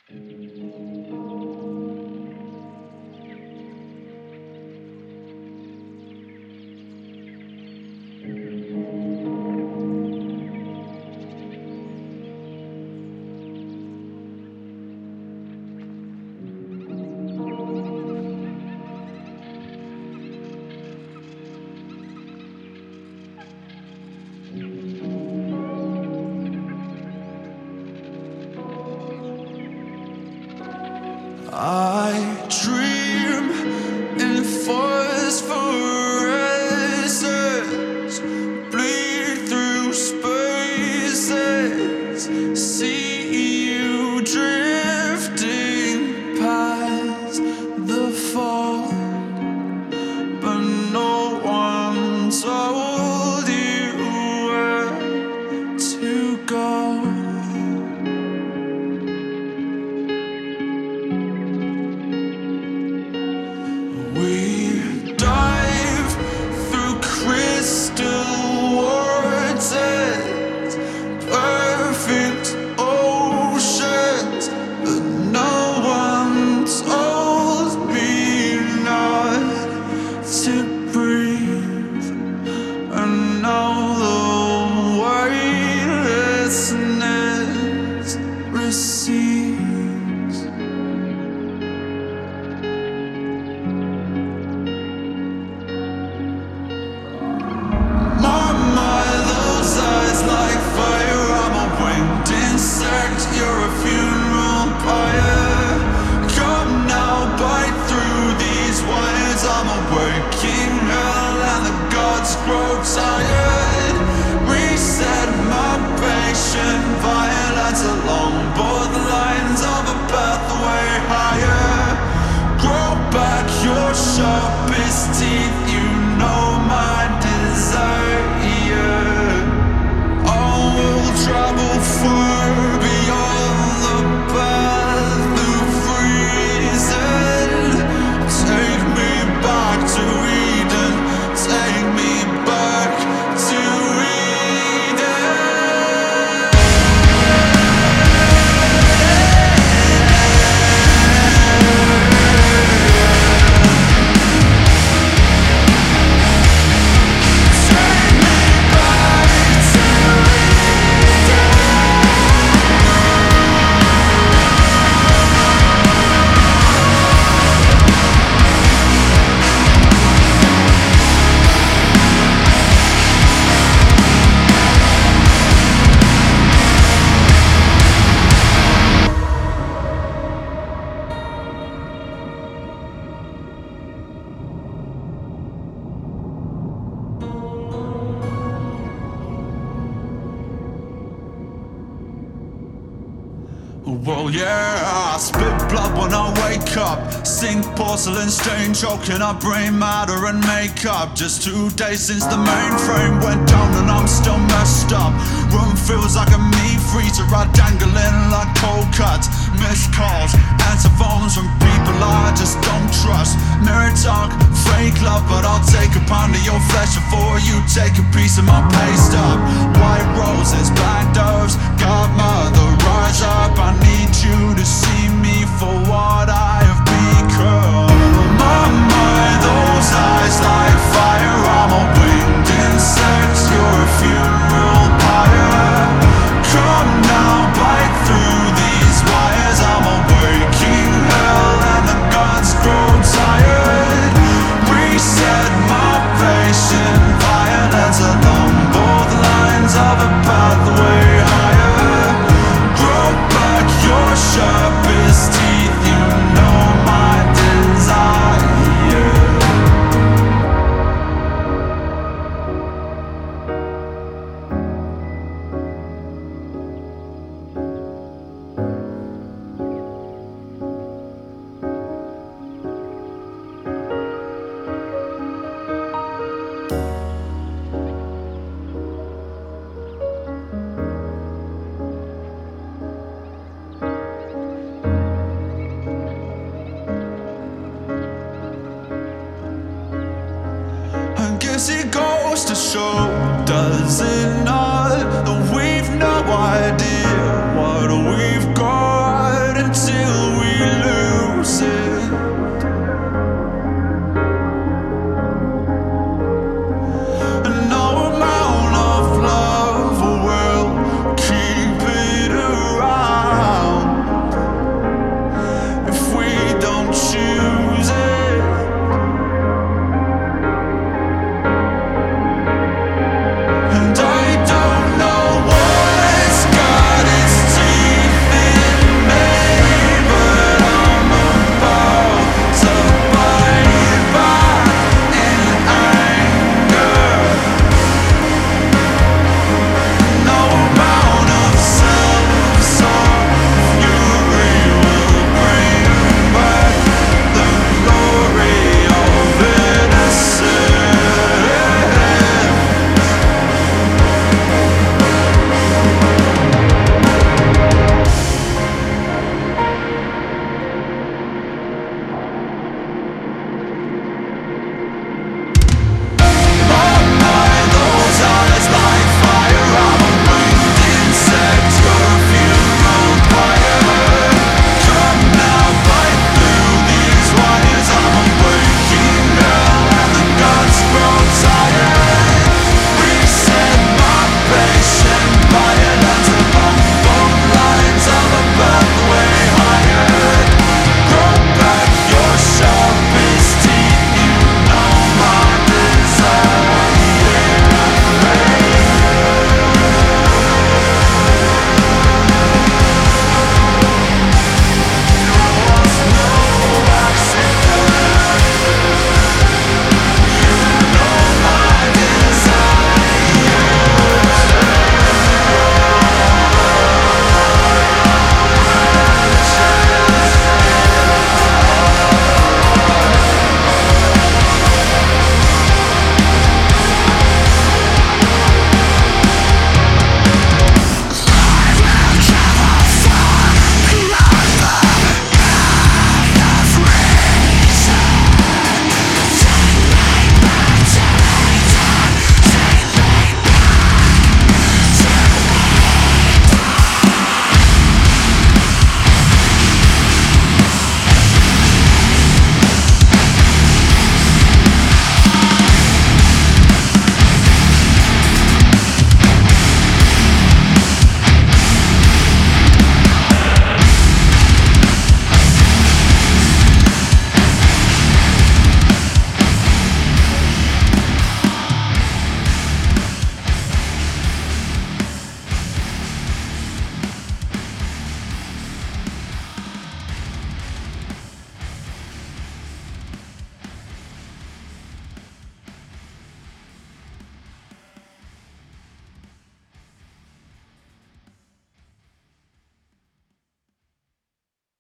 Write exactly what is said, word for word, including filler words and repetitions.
I dream in phosphorescence, bleed through spaces, see you drifting past the fall, but no one told you where to go. We dive through crystal vortex, perfect oceans, but no one told me not to breathe. And now the weightlessness recedes. Like fire, I'm a winged insect, you're a funeral pyre. Come now, bite through these wires. I'm a waking hell and the gods grow tired. Reset my patient violence along both lines of a pathway higher. Grow back your sharpest teeth, you know my desire. Travel far beyond the path of reason. Take me back to Eden. Take me back to well, yeah, I spit blood when I wake up. Sink porcelain stain, choking up brain matter and makeup. Just two days since the mainframe went down and I'm still messed up. Room feels like a meat freezer, I dangling like cold cuts. Missed calls, answer phones from people I just don't trust. Mirror talk, fake love, but I'll take a pound of your flesh before you take a piece of my pay stub. White roses, black doves, godmother, rise up. I need you to see me for what I have become. My mind, those eyes like fire. I'm a winged insect, you're a funeral pyre. Come now, bite through these wires. I'm a waking hell and the gods grow tired. Reset my patient violence along both lines of a pathway higher. Grow back your sharpest teeth, you know my desire. It goes to show, does it